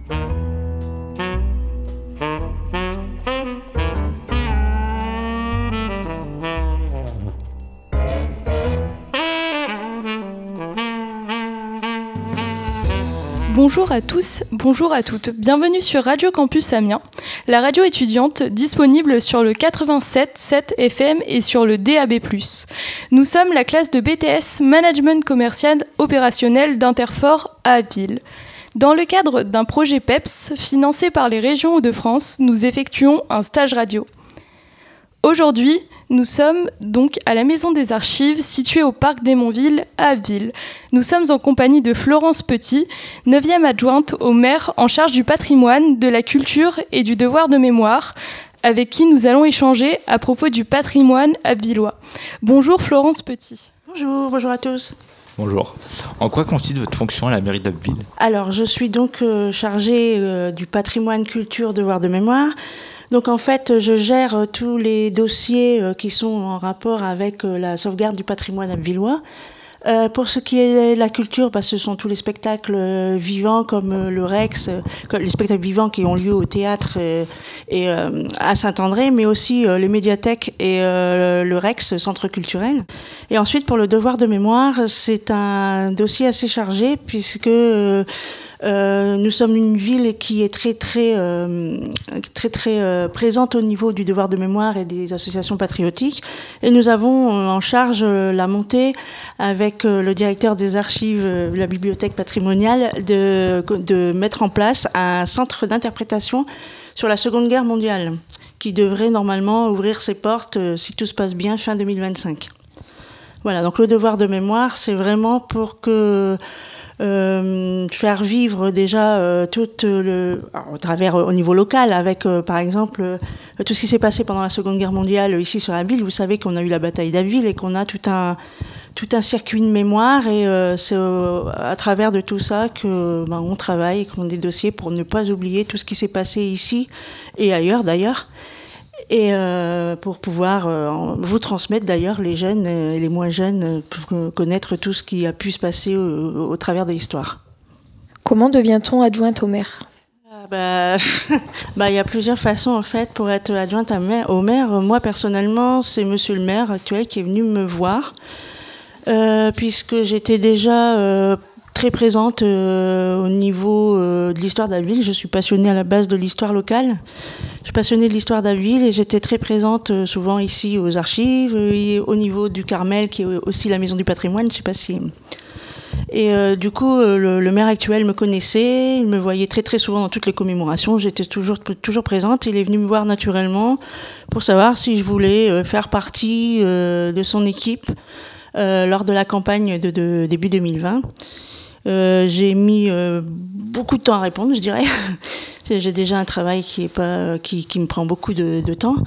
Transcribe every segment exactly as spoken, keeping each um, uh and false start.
Bonjour à tous, bonjour à toutes. Bienvenue sur Radio Campus Amiens, la radio étudiante disponible sur le quatre-vingt-sept virgule sept F M et sur le D A B plus. Nous sommes la classe de B T S Management Commercial Opérationnel d'Interfort à Abbeville. Dans le cadre d'un projet P E P S financé par les régions Hauts-de-France, nous effectuons un stage radio. Aujourd'hui, nous sommes donc à la Maison des Archives, située au Parc d'Hémonville, à Abbeville. Nous sommes en compagnie de Florence Petit, neuvième adjointe au maire en charge du patrimoine, de la culture et du devoir de mémoire, avec qui nous allons échanger à propos du patrimoine abbvillois. Bonjour Florence Petit. Bonjour, bonjour à tous. Bonjour. En quoi consiste votre fonction à la mairie d'Abbeville ? Alors, je suis donc euh, chargée euh, du patrimoine, culture, devoir de mémoire. Donc en fait, je gère euh, tous les dossiers euh, qui sont en rapport avec euh, la sauvegarde du patrimoine abbvillois. Euh, pour ce qui est de la culture, bah, ce sont tous les spectacles euh, vivants comme euh, le Rex, euh, comme les spectacles vivants qui ont lieu au théâtre euh, et euh, à Saint-André, mais aussi euh, les médiathèques et euh, le Rex, centre culturel. Et ensuite, pour le devoir de mémoire, c'est un dossier assez chargé puisque euh, Euh, nous sommes une ville qui est très très euh, très très euh, présente au niveau du devoir de mémoire et des associations patriotiques, et nous avons euh, en charge euh, la montée avec euh, le directeur des archives euh, de la bibliothèque patrimoniale de de mettre en place un centre d'interprétation sur la Seconde Guerre mondiale qui devrait normalement ouvrir ses portes euh, si tout se passe bien fin deux mille vingt-cinq. Voilà, donc le devoir de mémoire, c'est vraiment pour que Euh, faire vivre déjà euh, tout le, alors, au travers au niveau local avec euh, par exemple euh, tout ce qui s'est passé pendant la Seconde Guerre mondiale ici sur Abbeville. Vous savez qu'on a eu la bataille d'Abbeville et qu'on a tout un tout un circuit de mémoire, et euh, c'est euh, à travers de tout ça que ben, on travaille et qu'on a des dossiers pour ne pas oublier tout ce qui s'est passé ici et ailleurs d'ailleurs. Et euh, pour pouvoir euh, vous transmettre d'ailleurs, les jeunes et les moins jeunes, pour connaître tout ce qui a pu se passer au, au travers de l'histoire. Comment devient-on adjointe au maire ? Ah bah, bah, y a plusieurs façons en fait pour être adjointe à maire, au maire. Moi personnellement, c'est monsieur le maire actuel qui est venu me voir, euh, puisque j'étais déjà euh, très présente euh, au niveau euh, de l'histoire d'Abbeville. Je suis passionnée à la base de l'histoire locale. Je suis passionnée de l'histoire d'Abbeville et j'étais très présente euh, souvent ici aux archives, euh, et au niveau du Carmel, qui est aussi la maison du patrimoine, je ne sais pas si... Et euh, du coup, euh, le, le maire actuel me connaissait, il me voyait très très souvent dans toutes les commémorations, j'étais toujours, toujours présente. Il est venu me voir naturellement pour savoir si je voulais euh, faire partie euh, de son équipe euh, lors de la campagne de, de début deux mille vingt. Euh, j'ai mis euh, beaucoup de temps à répondre, je dirais. J'ai déjà un travail qui, est pas, qui, qui me prend beaucoup de, de temps.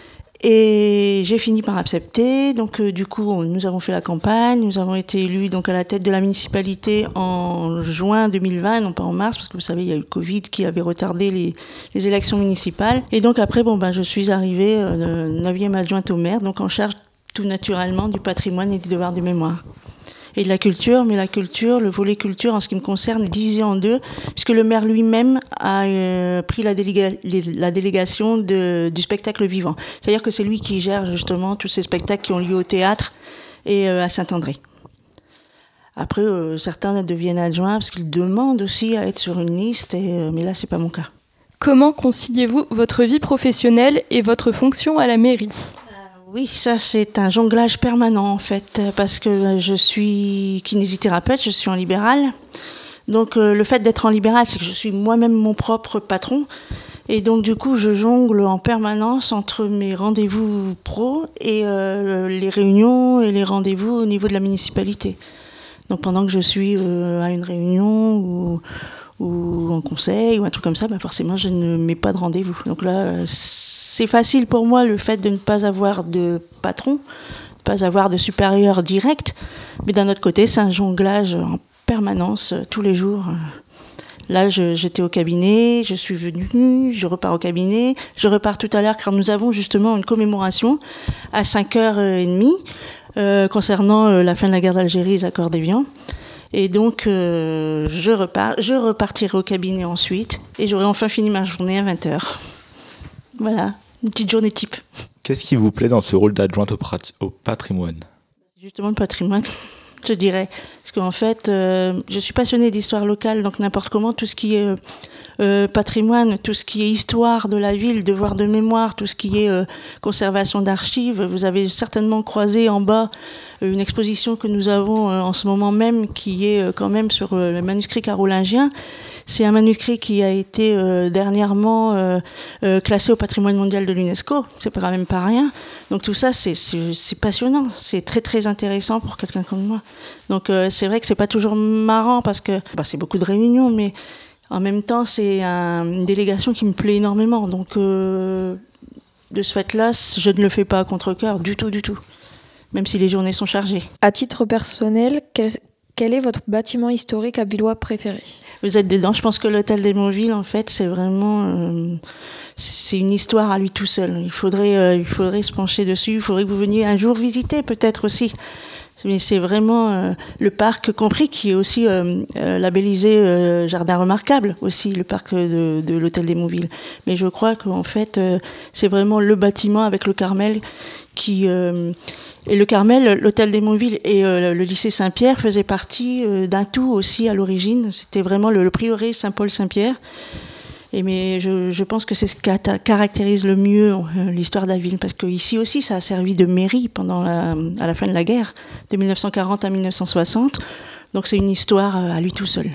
Et j'ai fini par accepter. Donc, euh, du coup, on, nous avons fait la campagne. Nous avons été élus donc, à la tête de la municipalité en juin deux mille vingt, non pas en mars, parce que vous savez, il y a eu le Covid qui avait retardé les, les élections municipales. Et donc, après, bon, ben, je suis arrivée euh, neuvième adjointe au maire, donc en charge tout naturellement du patrimoine et du devoir de mémoire. Et de la culture, mais la culture, le volet culture en ce qui me concerne est divisé en deux, puisque le maire lui-même a euh, pris la, déléga- la délégation de, du spectacle vivant. C'est-à-dire que c'est lui qui gère justement tous ces spectacles qui ont lieu au théâtre et euh, à Saint-André. Après, euh, certains deviennent adjoints parce qu'ils demandent aussi à être sur une liste, et, euh, mais là, c'est pas mon cas. Comment conciliez-vous votre vie professionnelle et votre fonction à la mairie ? Oui, ça c'est un jonglage permanent en fait, parce que je suis kinésithérapeute, je suis en libéral. Donc euh, le fait d'être en libéral, c'est que je suis moi-même mon propre patron. Et donc du coup, je jongle en permanence entre mes rendez-vous pro et euh, les réunions et les rendez-vous au niveau de la municipalité. Donc pendant que je suis euh, à une réunion ou... ou en conseil, ou un truc comme ça, bah forcément, je ne mets pas de rendez-vous. Donc là, c'est facile pour moi, le fait de ne pas avoir de patron, de ne pas avoir de supérieur direct, mais d'un autre côté, c'est un jonglage en permanence, tous les jours. Là, je, j'étais au cabinet, je suis venue, je repars au cabinet, je repars tout à l'heure, car nous avons justement une commémoration à cinq heures trente euh, concernant euh, la fin de la guerre d'Algérie, les accords d'Évian. Et donc, euh, je, repars, je repartirai au cabinet ensuite et j'aurai enfin fini ma journée à vingt heures. Voilà, une petite journée type. Qu'est-ce qui vous plaît dans ce rôle d'adjointe au, prat- au patrimoine ? Justement, le patrimoine, je dirais. Parce qu'en fait, euh, je suis passionnée d'histoire locale, donc n'importe comment, tout ce qui est euh, euh, patrimoine, tout ce qui est histoire de la ville, devoir de mémoire, tout ce qui est euh, conservation d'archives. Vous avez certainement croisé en bas euh, une exposition que nous avons euh, en ce moment même, qui est euh, quand même sur euh, le manuscrit carolingien. C'est un manuscrit qui a été euh, dernièrement euh, euh, classé au patrimoine mondial de l'UNESCO. C'est quand même pas rien. Donc tout ça, c'est, c'est, c'est passionnant. C'est très très intéressant pour quelqu'un comme moi. Donc euh, c'est vrai que c'est pas toujours marrant parce que bah, c'est beaucoup de réunions, mais en même temps, c'est un, une délégation qui me plaît énormément. Donc euh, de ce fait-là, je ne le fais pas à contre-cœur du tout, du tout. Même si les journées sont chargées. À titre personnel, quel, quel est votre bâtiment historique abillois préféré ? Vous êtes dedans. Je pense que l'hôtel des Montvilles, en fait, c'est vraiment, euh, c'est une histoire à lui tout seul. Il faudrait, euh, il faudrait se pencher dessus. Il faudrait que vous veniez un jour visiter, peut-être aussi. Mais c'est vraiment euh, le parc compris qui est aussi euh, euh, labellisé euh, jardin remarquable aussi, le parc de, de l'hôtel des Montvilles. Mais je crois qu'en fait, euh, c'est vraiment le bâtiment avec le Carmel qui euh, et le Carmel, l'hôtel des Montvilles et euh, le lycée Saint-Pierre faisaient partie euh, d'un tout aussi à l'origine. C'était vraiment le, le prieuré Saint-Paul-Saint-Pierre. Et mais je, je pense que c'est ce qui caractérise le mieux euh, l'histoire de la ville, parce qu'ici aussi ça a servi de mairie pendant la, à la fin de la guerre, de mille neuf cent quarante à mille neuf cent soixante. Donc c'est une histoire euh, à lui tout seul.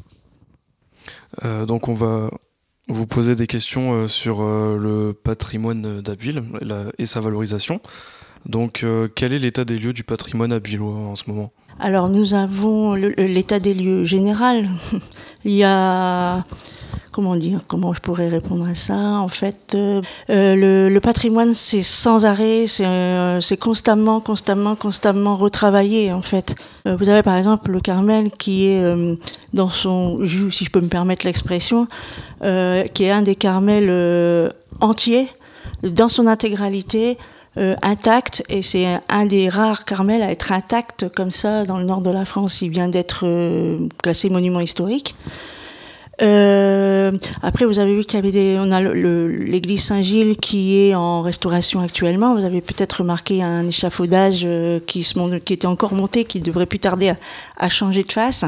Euh, donc on va vous poser des questions euh, sur euh, le patrimoine d'Abbeville et sa valorisation. Donc euh, quel est l'état des lieux du patrimoine abbvillois en ce moment ? Alors nous avons le, l'état des lieux général. Il y a... Comment dire, comment je pourrais répondre à ça ? En fait, euh, euh, le, le patrimoine, c'est sans arrêt, c'est, euh, c'est constamment, constamment, constamment retravaillé, en fait. Euh, vous avez par exemple le Carmel qui est euh, dans son jus, si je peux me permettre l'expression, euh, qui est un des Carmels euh, entiers, dans son intégralité, euh, intact, et c'est un, un des rares Carmels à être intact comme ça dans le nord de la France. Il vient d'être euh, classé monument historique. Euh, après, vous avez vu qu'il y avait des, on a le, le, l'église Saint-Gilles qui est en restauration actuellement. Vous avez peut-être remarqué un échafaudage euh, qui se monte, qui était encore monté, qui devrait plus tarder à, à changer de face.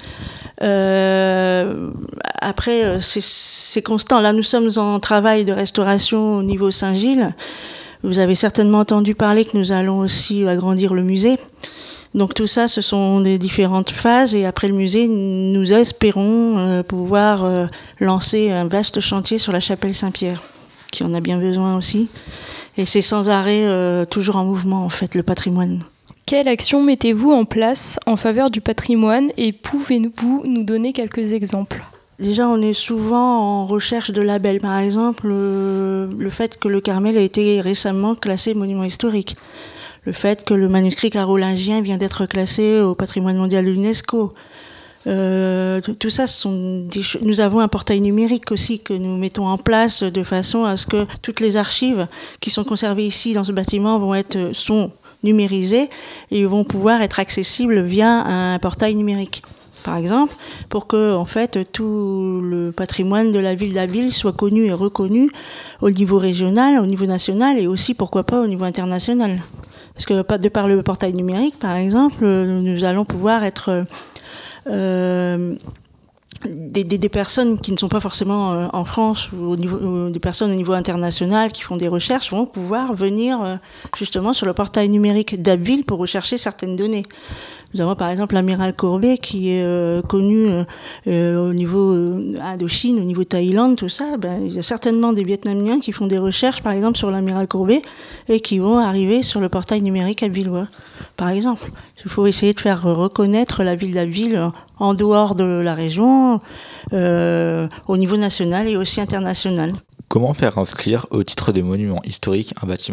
Euh, après, c'est, c'est constant. Là, nous sommes en travail de restauration au niveau Saint-Gilles. Vous avez certainement entendu parler que nous allons aussi agrandir le musée. Donc tout ça, ce sont des différentes phases, et après le musée, nous espérons euh, pouvoir euh, lancer un vaste chantier sur la chapelle Saint-Pierre, qui en a bien besoin aussi. Et c'est sans arrêt, euh, toujours en mouvement en fait, le patrimoine. Quelle action mettez-vous en place en faveur du patrimoine, et pouvez-vous nous donner quelques exemples ? Déjà, on est souvent en recherche de labels. Par exemple, euh, le fait que le Carmel a été récemment classé monument historique. Le fait que le manuscrit carolingien vient d'être classé au patrimoine mondial de l'UNESCO. Euh, tout ça, ce sont des ch- nous avons un portail numérique aussi que nous mettons en place de façon à ce que toutes les archives qui sont conservées ici dans ce bâtiment vont être, sont numérisées et vont pouvoir être accessibles via un portail numérique. Par exemple, pour que en fait tout le patrimoine de la ville d'Abbeville soit connu et reconnu au niveau régional, au niveau national et aussi pourquoi pas au niveau international. Parce que de par le portail numérique, par exemple, nous allons pouvoir être euh, des, des, des personnes qui ne sont pas forcément en France, ou au niveau, des personnes au niveau international qui font des recherches vont pouvoir venir justement sur le portail numérique d'Abbeville pour rechercher certaines données. Nous avons par exemple l'amiral Courbet qui est euh, connu euh, au niveau euh, Indochine, au niveau Thaïlande, tout ça. Ben, il y a certainement des Vietnamiens qui font des recherches par exemple sur l'amiral Courbet et qui vont arriver sur le portail numérique abbvillois, par exemple. Il faut essayer de faire reconnaître la ville d'Abbeville en dehors de la région, euh, au niveau national et aussi international. Comment faire inscrire au titre des monuments historiques un bâtiment ?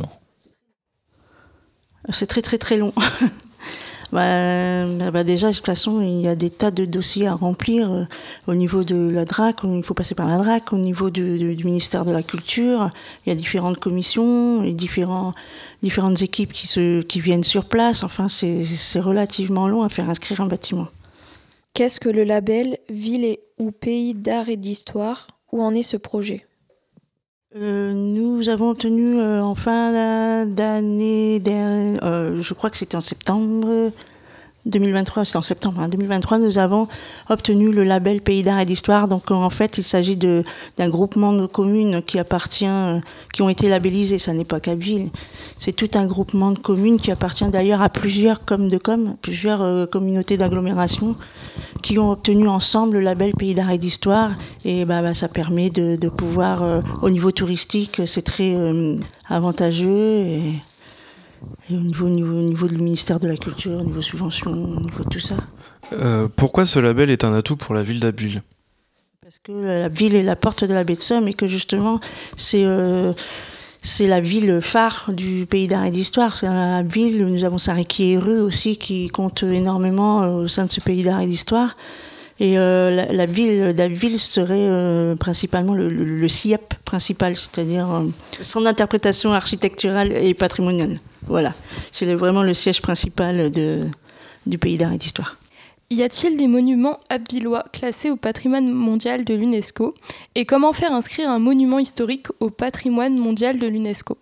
C'est très très très long. Bah, bah déjà, de toute façon, il y a des tas de dossiers à remplir euh, au niveau de la D R A C, il faut passer par la D R A C, au niveau du, du, du ministère de la Culture, il y a différentes commissions et différents, différentes équipes qui, se, qui viennent sur place. Enfin, c'est, c'est relativement long à faire inscrire un bâtiment. Qu'est-ce que le label Ville et ou Pays d'art et d'histoire? Où en est ce projet? Euh, nous avons obtenu euh, en fin d'année, dernière, euh, je crois que c'était en septembre deux mille vingt-trois, c'était en septembre hein, deux mille vingt-trois, nous avons obtenu le label Pays d'art et d'histoire. Donc en fait, il s'agit de, d'un groupement de communes qui appartient, euh, qui ont été labellisées. Ça n'est pas qu'Abbeville, c'est tout un groupement de communes qui appartient d'ailleurs à plusieurs com de com, plusieurs euh, communautés d'agglomération qui ont obtenu ensemble le label Pays d'art et d'histoire. Et bah, bah, ça permet de, de pouvoir, euh, au niveau touristique, c'est très euh, avantageux. Et, et au niveau, au, niveau, au niveau du ministère de la Culture, au niveau subvention, au niveau de tout ça. Euh, pourquoi ce label est un atout pour la ville d'Abbeville? Parce que la ville est la porte de la baie de Somme et que justement, c'est... Euh, C'est la ville phare du Pays d'art et d'histoire. C'est la ville, nous avons Sarreguières aussi qui compte énormément au sein de ce Pays d'art et d'histoire. Et euh, la, la ville d'Abbeville serait euh, principalement le, le, le C I A P principal, c'est-à-dire euh, son interprétation architecturale et patrimoniale. Voilà, c'est le, vraiment le siège principal de, du Pays d'art et d'histoire. Y a-t-il des monuments abbvillois classés au patrimoine mondial de l'UNESCO? Et comment faire inscrire un monument historique au patrimoine mondial de l'UNESCO?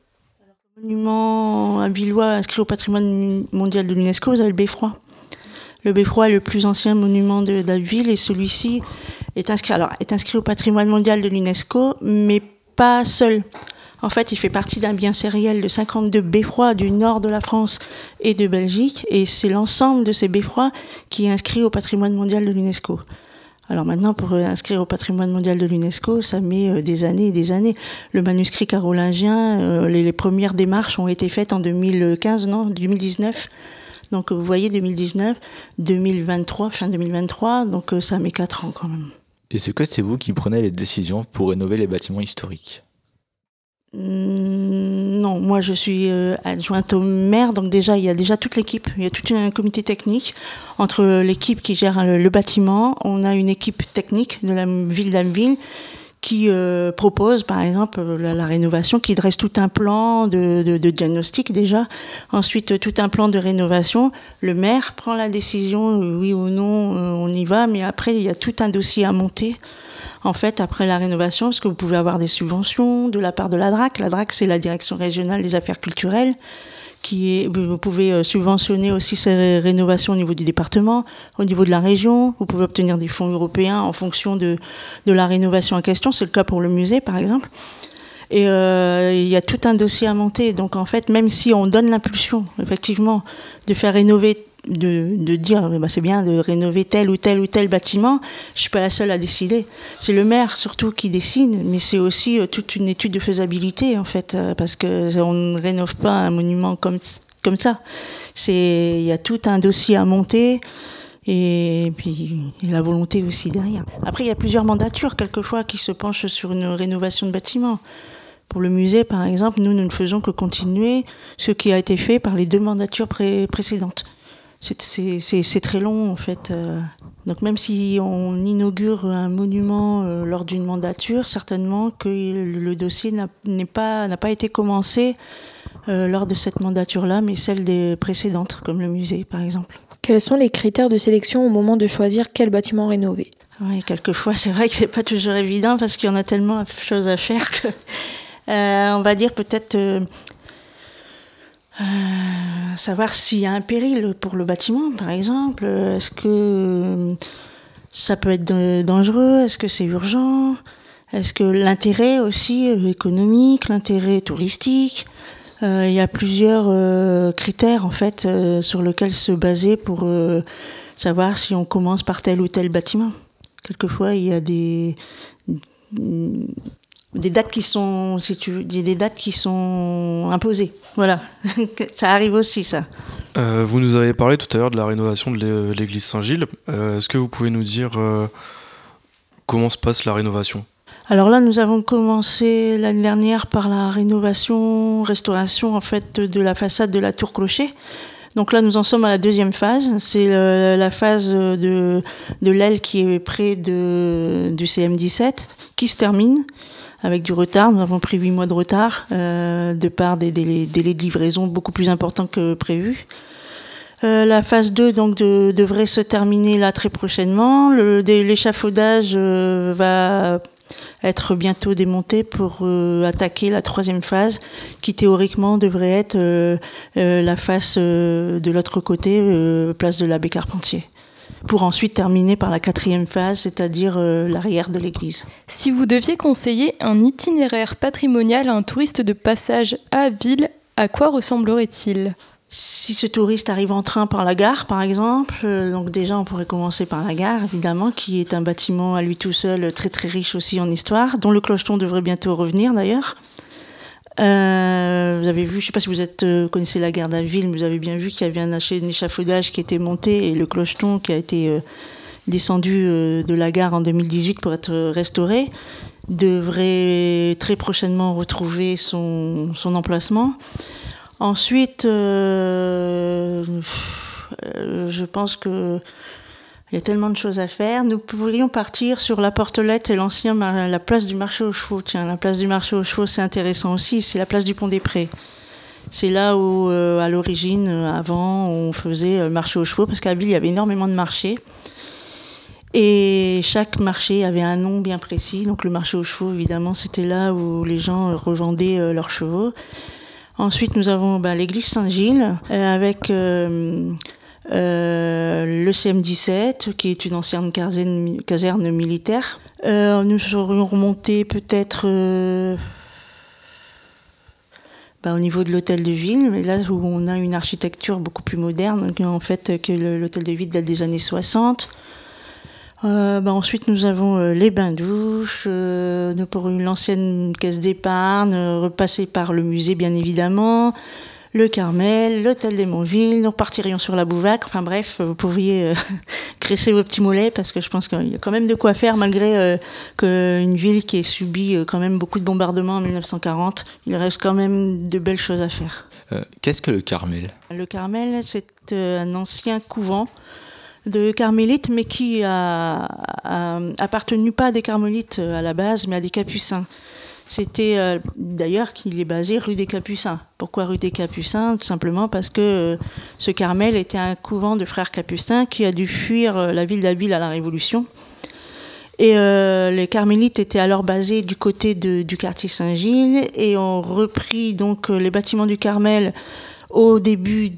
Monument abbvillois inscrit au patrimoine mondial de l'UNESCO, vous avez le Beffroi. Le Beffroi est le plus ancien monument de d'Abbeville et celui-ci est inscrit, alors, est inscrit au patrimoine mondial de l'UNESCO, mais pas seul. En fait, il fait partie d'un bien sériel de cinquante-deux beffrois du nord de la France et de Belgique, et c'est l'ensemble de ces beffrois qui est inscrit au patrimoine mondial de l'UNESCO. Alors maintenant, pour inscrire au patrimoine mondial de l'UNESCO, ça met des années et des années. Le manuscrit carolingien, euh, les, les premières démarches ont été faites en deux mille quinze, non, deux mille dix-neuf. Donc vous voyez, deux mille dix-neuf, deux mille vingt-trois, fin deux mille vingt-trois, donc euh, ça met quatre ans quand même. Est-ce que c'est vous qui prenez les décisions pour rénover les bâtiments historiques? Non, moi je suis euh, adjointe au maire, donc déjà il y a déjà toute l'équipe, il y a tout un comité technique entre l'équipe qui gère le, le bâtiment. On a une équipe technique de la ville d'Abbeville qui euh, propose par exemple la, la rénovation, qui dresse tout un plan de, de, de diagnostic déjà, ensuite tout un plan de rénovation. Le maire prend la décision, euh, oui ou non, euh, on y va, mais après il y a tout un dossier à monter. En fait, après la rénovation, parce que vous pouvez avoir des subventions de la part de la D R A C. La D R A C, c'est la Direction régionale des affaires culturelles, qui est, vous pouvez subventionner aussi ces rénovations au niveau du département, au niveau de la région. Vous pouvez obtenir des fonds européens en fonction de, de la rénovation en question. C'est le cas pour le musée, par exemple. Et euh, il y a tout un dossier à monter. Donc, en fait, même si on donne l'impulsion, effectivement, de faire rénover, de, de dire bah, c'est bien de rénover tel ou tel ou tel bâtiment, je suis pas la seule à décider. C'est le maire surtout qui décide, mais c'est aussi euh, toute une étude de faisabilité en fait, euh, parce que on ne rénove pas un monument comme comme ça. C'est il y a tout un dossier à monter. Et puis et la volonté aussi derrière. Après, il y a plusieurs mandatures quelquefois qui se penchent sur une rénovation de bâtiment. Pour le musée, par exemple, nous, nous ne faisons que continuer ce qui a été fait par les deux mandatures pré- précédentes. C'est, c'est, c'est, c'est très long, en fait. Donc même si on inaugure un monument euh, lors d'une mandature, certainement que le, le dossier n'a, n'est pas, n'a pas été commencé euh, lors de cette mandature-là, mais celle des précédentes, comme le musée, par exemple. Quels sont les critères de sélection au moment de choisir quel bâtiment rénover? Oui, quelquefois, c'est vrai que c'est pas toujours évident parce qu'il y en a tellement de choses à faire que, euh, on va dire peut-être euh, euh, savoir s'il y a un péril pour le bâtiment, par exemple. Est-ce que euh, ça peut être dangereux? Est-ce que c'est urgent? Est-ce que l'intérêt aussi euh, économique, l'intérêt touristique? Euh, il y a plusieurs euh, critères en fait euh, sur lesquels se baser pour euh, savoir si on commence par tel ou tel bâtiment. Quelquefois, il y a des des dates qui sont, si tu veux, des dates qui sont imposées. Voilà, ça arrive aussi ça. Euh, vous nous avez parlé tout à l'heure de la rénovation de l'église Saint-Gilles. Euh, est-ce que vous pouvez nous dire euh, comment se passe la rénovation ? Alors là, nous avons commencé l'année dernière par la rénovation, restauration en fait de la façade de la tour clocher. Donc là, nous en sommes à la deuxième phase. C'est le, la phase de, de l'aile qui est près de, du C M dix-sept, qui se termine avec du retard. Nous avons pris huit mois de retard, euh, de par des délais, délais de livraison beaucoup plus importants que prévu. Euh, la phase deux donc, de, devrait se terminer là très prochainement. Le, de, l'échafaudage euh, va être bientôt démonté pour euh, attaquer la troisième phase, qui théoriquement devrait être euh, euh, la face euh, de l'autre côté, euh, place de l'abbé Carpentier, pour ensuite terminer par la quatrième phase, c'est-à-dire euh, l'arrière de l'église. Si vous deviez conseiller un itinéraire patrimonial à un touriste de passage à Abbeville, à quoi ressemblerait-il ? Si ce touriste arrive en train par la gare, par exemple, euh, donc déjà on pourrait commencer par la gare, évidemment, qui est un bâtiment à lui tout seul, très très riche aussi en histoire, dont le clocheton devrait bientôt revenir d'ailleurs. Euh, vous avez vu, je ne sais pas si vous êtes, euh, connaissez la gare d'Abbeville, mais vous avez bien vu qu'il y avait un, un échafaudage qui était monté et le clocheton qui a été euh, descendu euh, de la gare en deux mille dix-huit pour être restauré devrait très prochainement retrouver son, son emplacement. Ensuite, euh, euh, je pense que il y a tellement de choses à faire. Nous pourrions partir sur la Portelette et l'ancien la place du marché aux chevaux. Tiens, la place du marché aux chevaux, c'est intéressant aussi. C'est la place du Pont des Prés. C'est là où, euh, à l'origine, avant, on faisait le marché aux chevaux, parce qu'à Abbeville, il y avait énormément de marchés. Et chaque marché avait un nom bien précis. Donc le marché aux chevaux, évidemment, c'était là où les gens revendaient euh, leurs chevaux. Ensuite, nous avons bah, l'église Saint-Gilles euh, avec euh, euh, le C M dix-sept, qui est une ancienne caserne, caserne militaire. Euh, nous serions remontés peut-être euh, bah, au niveau de l'hôtel de ville, mais là où on a une architecture beaucoup plus moderne, en fait, que le, l'hôtel de ville date des années soixante. Euh, bah ensuite, nous avons euh, les bains-douches, euh, nous pour l'ancienne caisse d'épargne, euh, repasser par le musée, bien évidemment, le Carmel, l'hôtel des Montville, nous repartirions sur la Bouvac. Enfin bref, vous pourriez euh, graisser vos petits mollets, parce que je pense qu'il y a quand même de quoi faire, malgré euh, qu'une ville qui ait subi euh, quand même beaucoup de bombardements en mille neuf cent quarante, il reste quand même de belles choses à faire. Euh, qu'est-ce que le Carmel ? Le Carmel, c'est euh, un ancien couvent de carmélites, mais qui a, a, appartenu pas à des carmélites à la base, mais à des capucins. C'était euh, d'ailleurs qu'il est basé rue des Capucins. Pourquoi rue des Capucins ? Tout simplement parce que euh, ce Carmel était un couvent de frères capucins qui a dû fuir euh, la ville d'Abbeville à la Révolution. Et euh, les carmélites étaient alors basés du côté de, du quartier Saint-Gilles et ont repris donc les bâtiments du Carmel au début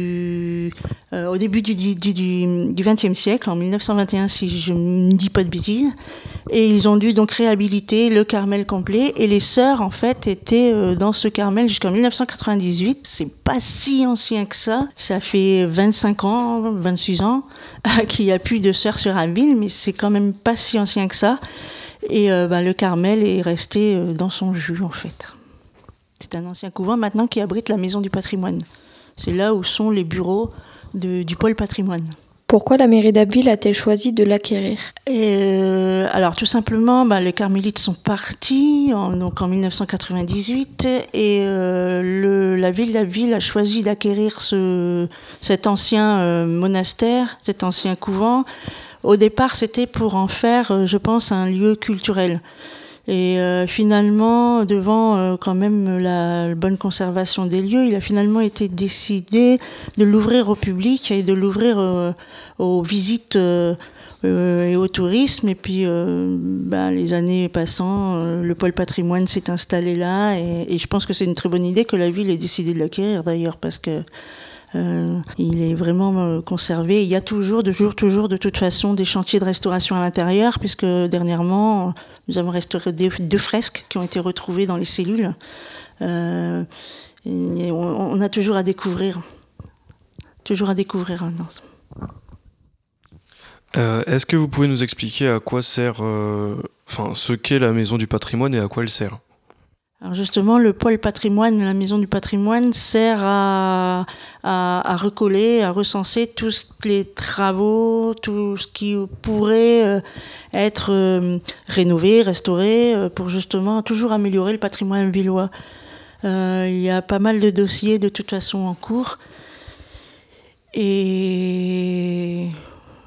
du euh, au début du du du du vingtième siècle, en mille neuf cent vingt et un si je ne dis pas de bêtises, et ils ont dû donc réhabiliter le Carmel complet, et les sœurs en fait étaient euh, dans ce Carmel jusqu'en mille neuf cent quatre-vingt-dix-huit. C'est pas si ancien que ça, ça fait vingt-cinq ans, vingt-six ans qu'il n'y a plus de sœurs sur Abbeville, mais c'est quand même pas si ancien que ça, et euh, bah, le Carmel est resté euh, dans son jus en fait. C'est un ancien couvent maintenant qui abrite la Maison du Patrimoine. C'est là où sont les bureaux de, du pôle patrimoine. Pourquoi la mairie d'Abbeville a-t-elle choisi de l'acquérir ? Et euh, alors tout simplement, bah, les carmélites sont partis en, donc en mille neuf cent quatre-vingt-dix-huit et euh, le, la ville d'Abbeville a choisi d'acquérir ce, cet ancien euh, monastère, cet ancien couvent. Au départ, c'était pour en faire, euh, je pense, un lieu culturel. Et euh, finalement, devant euh, quand même la, la bonne conservation des lieux, il a finalement été décidé de l'ouvrir au public et de l'ouvrir euh, aux visites euh, euh, et au tourisme. Et puis, euh, ben, les années passant, euh, le pôle patrimoine s'est installé là. Et, et je pense que c'est une très bonne idée que la ville ait décidé de l'acquérir d'ailleurs, parce que Euh, il est vraiment euh, conservé. Il y a toujours, toujours, toujours de toute façon des chantiers de restauration à l'intérieur, puisque dernièrement, nous avons restauré deux, deux fresques qui ont été retrouvées dans les cellules. Euh, et on, on a toujours à découvrir. Toujours à découvrir. Hein, euh, est-ce que vous pouvez nous expliquer à quoi sert, euh, enfin, ce qu'est la Maison du Patrimoine et à quoi elle sert ? Alors justement, le pôle patrimoine, la Maison du Patrimoine, sert à, à, à recoller, à recenser tous les travaux, tout ce qui pourrait euh, être euh, rénové, restauré, euh, pour justement toujours améliorer le patrimoine abbvillois. Euh, il y a pas mal de dossiers de toute façon en cours. Et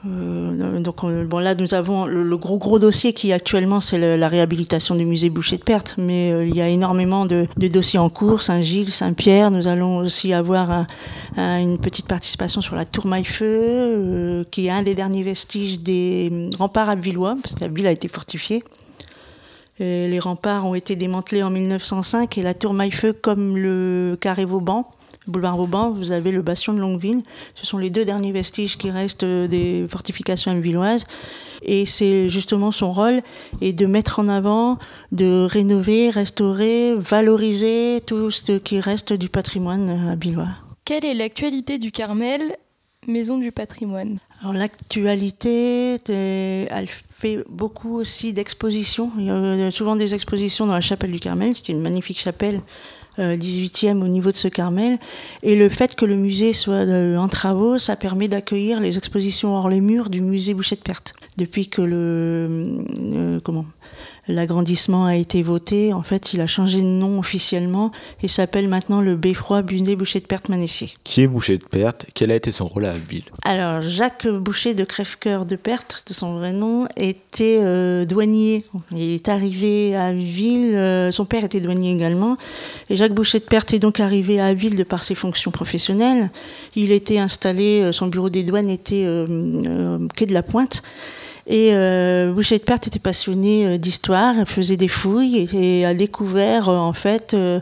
Euh, donc on, bon là nous avons le, le gros gros dossier qui actuellement c'est le, la réhabilitation du musée Boucher de Perthes, mais euh, il y a énormément de, de dossiers en cours, Saint-Gilles, Saint-Pierre. Nous allons aussi avoir un, un, une petite participation sur la tour Maillefeu, euh, qui est un des derniers vestiges des remparts abbvillois, parce qu'Abbeville a été fortifiée. Et les remparts ont été démantelés en mille neuf cent cinq et la tour Maillefeu, comme le carré Vauban, boulevard Vauban, vous avez le bastion de Longueville. Ce sont les deux derniers vestiges qui restent des fortifications abbvilloises. Et c'est justement son rôle, et de mettre en avant, de rénover, restaurer, valoriser tout ce qui reste du patrimoine abbvillois. Quelle est l'actualité du Carmel, maison du patrimoine ? Alors l'actualité, elle fait beaucoup aussi d'expositions. Il y a souvent des expositions dans la chapelle du Carmel, c'est une magnifique chapelle. Euh, dix-huitième au niveau de ce Carmel, et le fait que le musée soit euh, en travaux, ça permet d'accueillir les expositions hors les murs du musée Boucher de Perthes. Depuis que le euh, comment l'agrandissement a été voté, en fait, il a changé de nom officiellement et s'appelle maintenant le Beffroi musée Boucher de Perthes-Manescier. Qui est Boucher de Perthes ? Quel a été son rôle à Abbeville ? Alors, Jacques Boucher de Crèvecoeur de Perthes, de son vrai nom, était euh, douanier. Il est arrivé à Abbeville, euh, son père était douanier également, et Jacques Boucher de Perthes est donc arrivé à Abbeville de par ses fonctions professionnelles. Il était installé, son bureau des douanes était euh, euh, quai de la Pointe. Et euh, Boucher de Perthes était passionné d'histoire, il faisait des fouilles et, et a découvert euh, en fait euh,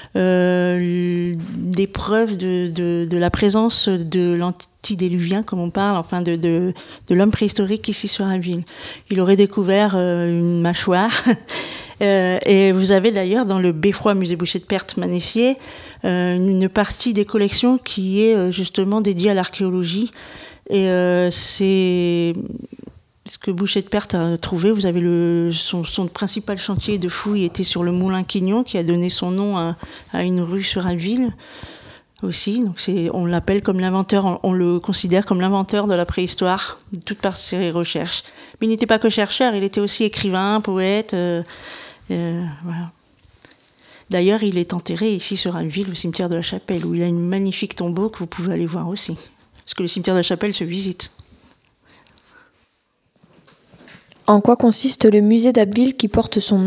euh, des preuves de, de, de la présence de l'antidéluvien, comme on parle, enfin de, de, de l'homme préhistorique ici sur Abbeville. Il aurait découvert euh, une mâchoire. Euh, et vous avez d'ailleurs dans le Beffroi musée Boucher de Perthes-Manescier euh, une partie des collections qui est euh, justement dédiée à l'archéologie. Et euh, c'est ce que Boucher de Perthes a trouvé. Vous avez le, son, son principal chantier de fouilles était sur le moulin Quignon, qui a donné son nom à, à une rue sur Abbeville aussi. Donc c'est, on l'appelle comme l'inventeur, on, on le considère comme l'inventeur de la préhistoire, de toutes par ses recherches. Mais il n'était pas que chercheur, il était aussi écrivain, poète. Euh, euh, voilà. D'ailleurs, il est enterré ici sur Abbeville, au cimetière de la Chapelle, où il a une magnifique tombeau que vous pouvez aller voir aussi. Parce que le cimetière de la Chapelle se visite. En quoi consiste le musée d'Abbeville qui porte son nom ?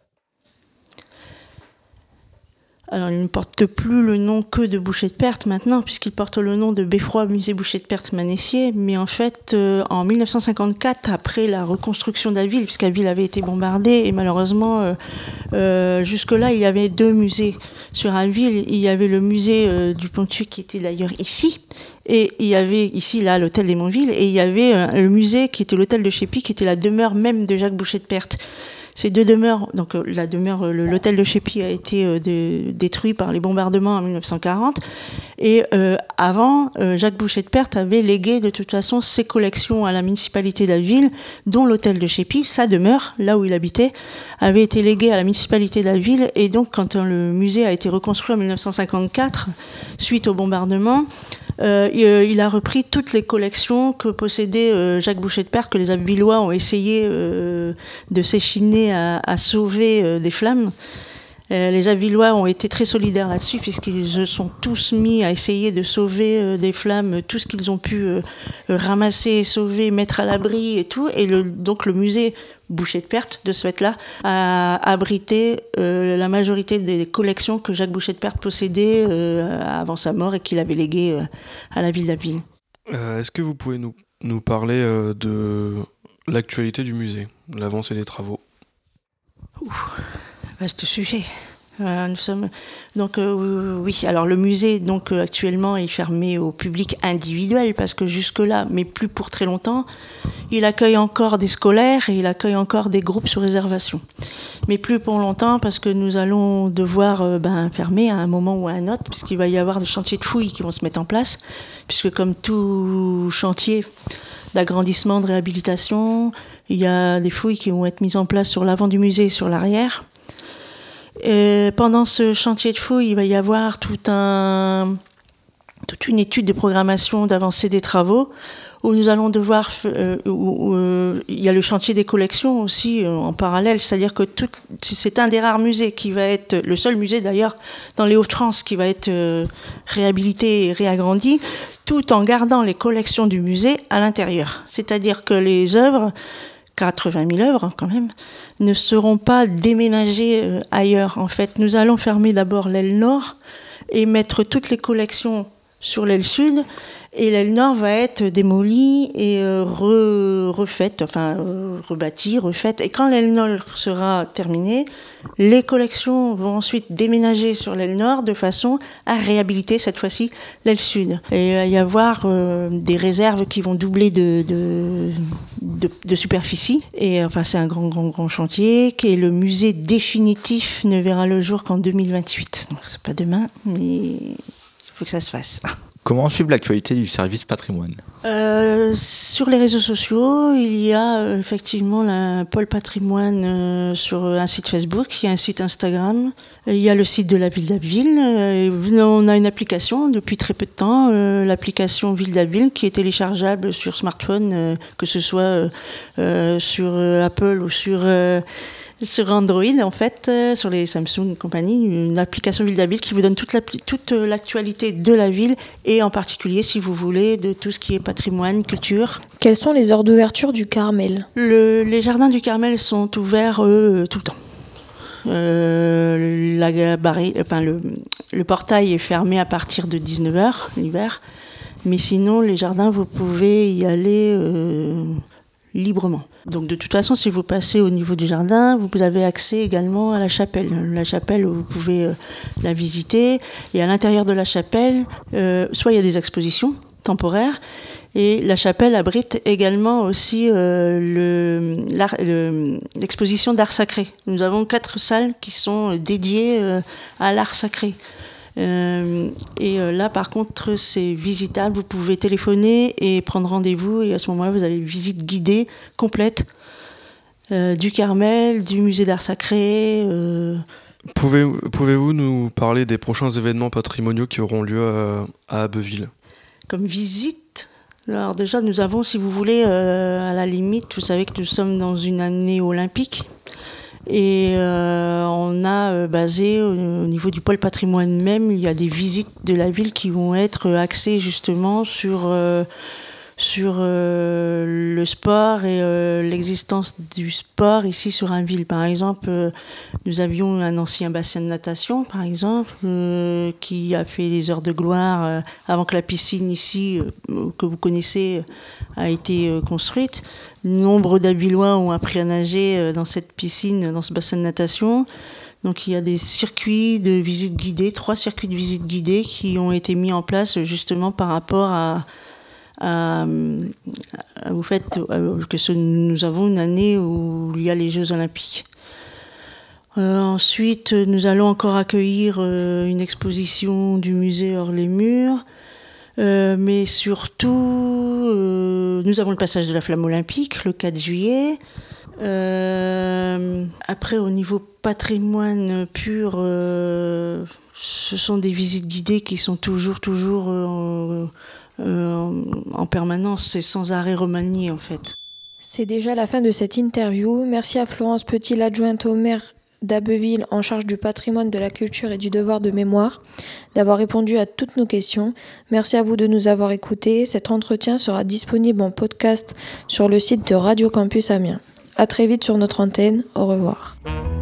Alors, il ne porte plus le nom que de Boucher de Perthes maintenant, puisqu'il porte le nom de Beffroi musée Boucher de Perthes-Manescier. Mais en fait, euh, en mille neuf cent cinquante-quatre, après la reconstruction d'Abbeville, puisqu'Abbeville avait été bombardée, et malheureusement, euh, euh, jusque-là, il y avait deux musées sur Abbeville. Il y avait le musée euh, du Pont-de-Sucre, qui était d'ailleurs ici, et il y avait ici, là, l'hôtel des Montville, et il y avait euh, le musée qui était l'hôtel de Chépy, qui était la demeure même de Jacques Boucher de Perthes. Ces deux demeures, donc la demeure, l'hôtel de Chépy a été euh, de, détruit par les bombardements en mille neuf cent quarante. Et euh, avant, euh, Jacques Boucher de Perthes avait légué de toute façon ses collections à la municipalité d'Abbeville, dont l'hôtel de Chépy, sa demeure, là où il habitait, avait été légué à la municipalité d'Abbeville. Et donc, quand euh, le musée a été reconstruit en mille neuf cent cinquante-quatre, suite au bombardement, Euh, il a repris toutes les collections que possédait euh, Jacques Boucher de Perthes, que les Abbvillois ont essayé euh, de s'échiner à, à sauver euh, des flammes. Euh, les Abbvillois ont été très solidaires là-dessus, puisqu'ils se sont tous mis à essayer de sauver euh, des flammes, tout ce qu'ils ont pu euh, ramasser, sauver, mettre à l'abri et tout. Et le, donc le musée Boucher de Perthes, de ce fait-là, a abrité euh, la majorité des collections que Jacques Boucher de Perthes possédait euh, avant sa mort et qu'il avait léguées euh, à la ville d'Abbeville. Euh, est-ce que vous pouvez nous, nous parler euh, de l'actualité du musée, l'avancée des travaux ? Ouh, vaste sujet. Euh, nous sommes donc euh, oui. Alors le musée donc euh, actuellement est fermé au public individuel parce que jusque là, mais plus pour très longtemps, il accueille encore des scolaires et il accueille encore des groupes sur réservation. Mais plus pour longtemps parce que nous allons devoir euh, ben, fermer à un moment ou à un autre puisqu'il va y avoir des chantiers de fouilles qui vont se mettre en place puisque comme tout chantier d'agrandissement, de réhabilitation, il y a des fouilles qui vont être mises en place sur l'avant du musée et sur l'arrière. Et pendant ce chantier de fouilles, il va y avoir tout un, toute une étude de programmation d'avancée des travaux où nous allons devoir, euh, où, où, euh, il y a le chantier des collections aussi euh, en parallèle, c'est-à-dire que tout, c'est un des rares musées qui va être, le seul musée d'ailleurs dans les Hauts-de-France qui va être euh, réhabilité et réagrandi, tout en gardant les collections du musée à l'intérieur. C'est-à-dire que les œuvres, quatre-vingt mille œuvres quand même, ne seront pas déménagées euh, ailleurs. En fait, nous allons fermer d'abord l'aile nord et mettre toutes les collections sur l'aile sud, et l'aile nord va être démolie et euh, re, refaite, enfin euh, rebâtie, refaite. Et quand l'aile nord sera terminée, les collections vont ensuite déménager sur l'aile nord de façon à réhabiliter cette fois-ci l'aile sud. Et il va y avoir euh, des réserves qui vont doubler de, de, de, de superficie. Et enfin, c'est un grand, grand, grand chantier qui est le musée définitif ne verra le jour qu'en deux mille vingt-huit. Donc c'est pas demain, mais il faut que ça se fasse. Comment suivre l'actualité du service patrimoine ? euh, Sur les réseaux sociaux, il y a euh, effectivement la Pôle Patrimoine euh, sur un site Facebook, il y a un site Instagram, il y a le site de la ville d'Abbeville. Euh, on a une application depuis très peu de temps, euh, l'application Ville d'Abbeville, qui est téléchargeable sur smartphone, euh, que ce soit euh, euh, sur euh, Apple ou sur... Euh, sur Android, en fait, euh, sur les Samsung et compagnie, une application Ville d'Abbeville qui vous donne toute, la, toute l'actualité de la ville et en particulier, si vous voulez, de tout ce qui est patrimoine, culture. Quelles sont les heures d'ouverture du Carmel ? Le, Les jardins du Carmel sont ouverts euh, tout le temps. Euh, la barri, enfin, le, le portail est fermé à partir de dix-neuf heures l'hiver, mais sinon, les jardins, vous pouvez y aller... Euh, librement. Donc de toute façon, si vous passez au niveau du jardin, vous avez accès également à la chapelle. La chapelle, vous pouvez euh, la visiter. Et à l'intérieur de la chapelle, euh, soit il y a des expositions temporaires, et la chapelle abrite également aussi euh, le, l'art, le, l'exposition d'art sacré. Nous avons quatre salles qui sont dédiées euh, à l'art sacré. Euh, et euh, là par contre c'est visitable, vous pouvez téléphoner et prendre rendez-vous, et à ce moment-là vous avez une visite guidée complète euh, du Carmel, du musée d'art sacré. euh... Pouvez, Pouvez-vous nous parler des prochains événements patrimoniaux qui auront lieu à, à Abbeville ? Comme visite, alors déjà nous avons, si vous voulez, euh, à la limite, vous savez que nous sommes dans une année olympique. Et euh, on a euh, basé au, au niveau du pôle patrimoine même, il y a des visites de la ville qui vont être axées justement sur, euh, sur euh, le sport et euh, l'existence du sport ici sur un ville. Par exemple, euh, nous avions un ancien bassin de natation, par exemple, euh, qui a fait des heures de gloire euh, avant que la piscine ici, euh, que vous connaissez, a été euh, construite. Nombre d'Abvillois ont appris à nager dans cette piscine, dans ce bassin de natation. Donc il y a des circuits de visite guidée, trois circuits de visite guidée qui ont été mis en place justement par rapport à, à, à au fait que ce, nous avons une année où il y a les Jeux Olympiques. Euh, ensuite, nous allons encore accueillir euh, une exposition du musée hors les murs. Euh, mais surtout, euh, nous avons le passage de la flamme olympique le quatre juillet. Euh, après, au niveau patrimoine pur, euh, ce sont des visites guidées qui sont toujours, toujours euh, euh, en permanence et sans arrêt remaniées, en fait. C'est déjà la fin de cette interview. Merci à Florence Petit, l'adjointe au maire d'Abbeville en charge du patrimoine, de la culture et du devoir de mémoire, d'avoir répondu à toutes nos questions. Merci à vous de nous avoir écoutés. Cet entretien sera disponible en podcast sur le site de Radio Campus Amiens. À très vite sur notre antenne. Au revoir.